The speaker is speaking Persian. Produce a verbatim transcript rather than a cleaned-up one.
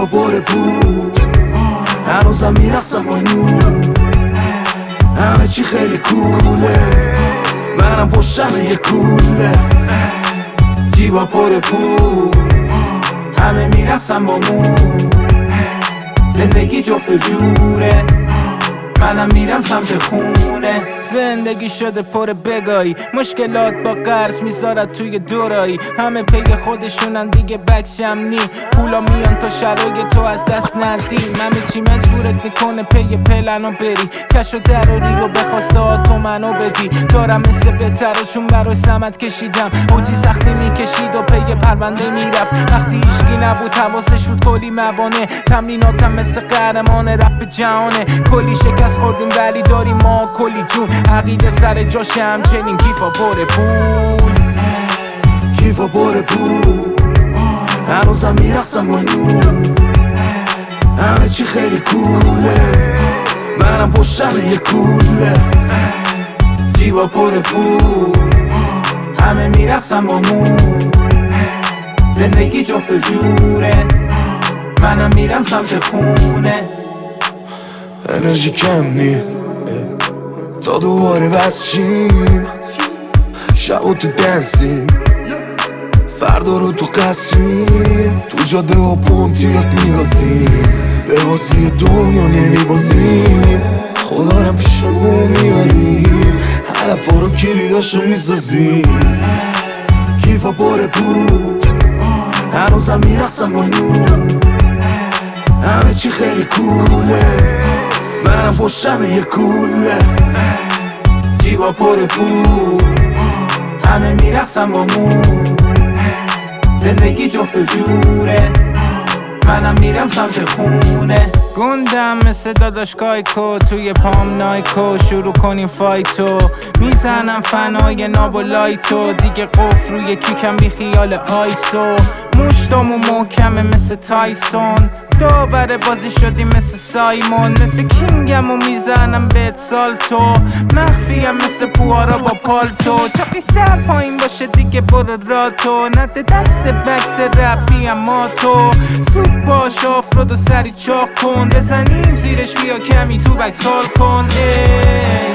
باره بود هنوزم میرقصم با نور همه چی خیلی کوله منم پشتم یه کوله جیبا پر پول همه میرقصم با مون زندگی جفت و جوره منم میرم سمت خونه زندگی شده پر بگایی مشکلات با قرض میذارد توی دورایی همه پی خودشونن دیگه بکشم نی پولا میان تا شرای تو از دست ندی همه چی مجبورت میکنه پی پلنو بری کش و دراری رو بخواسته ها تو منو بدی دارم مثل بهتر و چون برای سمت کشیدم اوجی سختی میکشید و پی پرونده میرفت وقتی ایشکی نبود حواسش بود کلی موانه تمریناتم مثل قهرمان رپ جهانه کلی شکست خوردیم ولی داریم ما کلی جون عقیده سر جاش همچنین کیفا پر پول کیفا پر پول هنوزم میرقصم با نور همه چی خیلی کوله منم پشتم یه کوله جیبا پر پول همه میرقصم با مون زندگی جفت و جوره منم میرم سمت خونه انرژی کم نی تا دوباره بس شیم شب و تو دنسیم فردا رو تو قصریم تو جاده و پونتیات میگازیم به بازی دنیا نمیبازیم خدا رم پیشمون میاریم حرفا رو کلیداشو میسازیم کیفا پر پول هنوزم میرقصم با نور همه چی خیلی کوله منم پشتم یه کوله جیبا پر پول همه میرقصم با مون زندگی جفت و جوره منم میرم سمت خونه گندم مثل داداش کایکو توی پام نایکو شروع کنیم فایتو میزنم فنای ناب و لایتو دیگه قفل روی کیکم بی خیال آیسو مشتامو محکمه مثل تایسون داور بازی شدیم مثل سایمون مثل کینگم و میزنم بهت سالتو مخفیم مثل پوارا با پالتو چاقی سر پایین باشه دیگه برو راتو نده دست بکس رپی اما تو سوپ باش آفرود و سری چاق کن بزنیم زیرش بیا کمی تو بکس حال کن اه